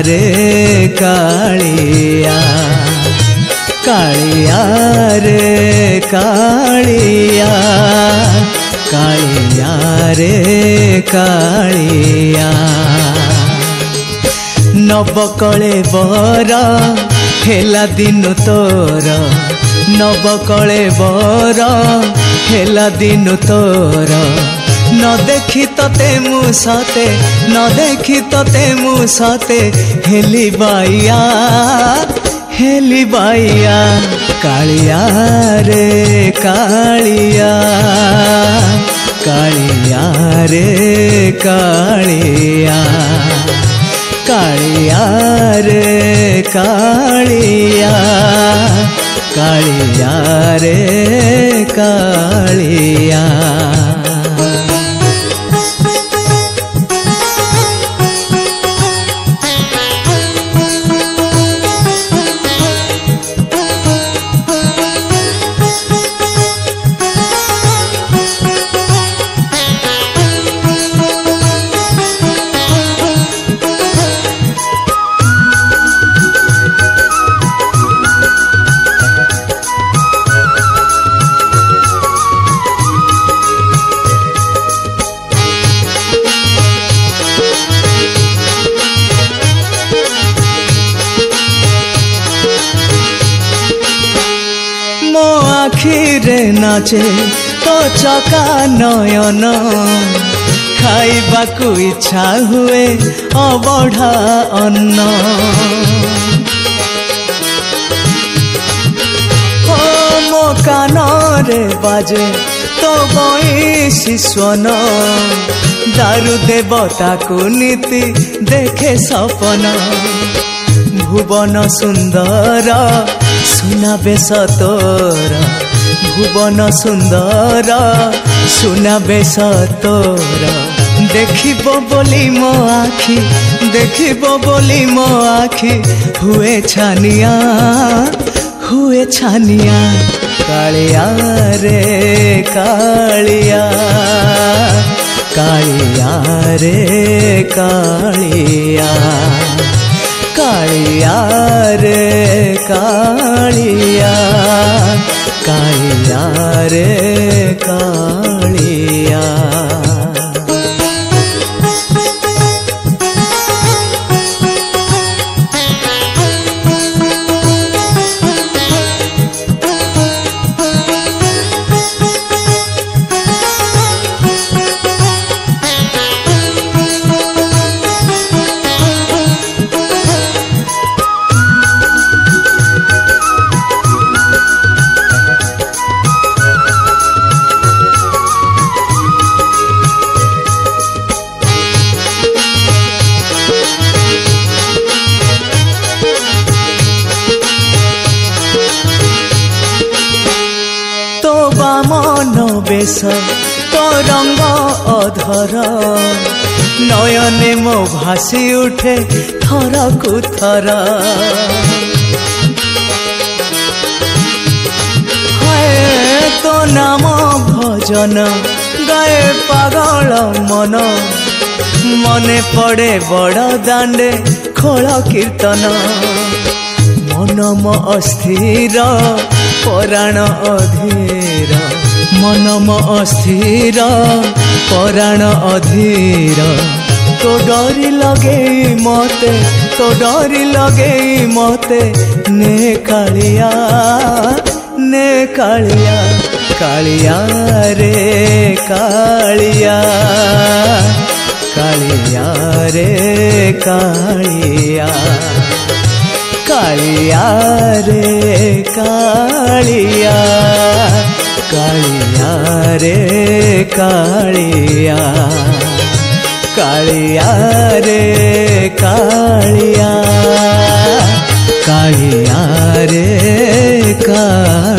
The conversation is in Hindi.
रे कालिया कालिया रे कालिया कालिया रे कालिया नवकले बर हेला दिन तोर नवकले बर हेला दिन तोर न देखी तते मु सते न देखी तते मु सते हेली बाइया कालिया रे कालिया कालिया रे कालिया कालिया रे कालिया कालिया रे कालिया आखिरे नाचे तो चका नयन खाइबाकू इच्छा हुए अबढ़ा अन्न मो कान रे बाजे तो बईसी स्वन दारु देवता को नीति देखे सपन भुवन सुंदर सुना बेस तोर भुवन सुंदर सुना बेस तोर देखिबो बोली मो आखि देखिबो बोली मो आखि हुए छानिया कालिया रे कालिया कालिया रे कालिया कालिया रे कालिया कालिया रे कालिया मन बेश तो रंग अधर नयने मो भासी उठे थर को थर तो नाम भजन गाए पागल मन मने पड़े बड़ दांडे खोल कीर्तन मनम अस्थिर पराण अधीर मनम अस्थिर पराण अधीर तो डरी लगे मते ने कालिया कालिया रे कालिया कालिया रे कालिया कालिया रे कालिया कालिया रे कालिया कालिया रे कालिया कालिया रे कालिया।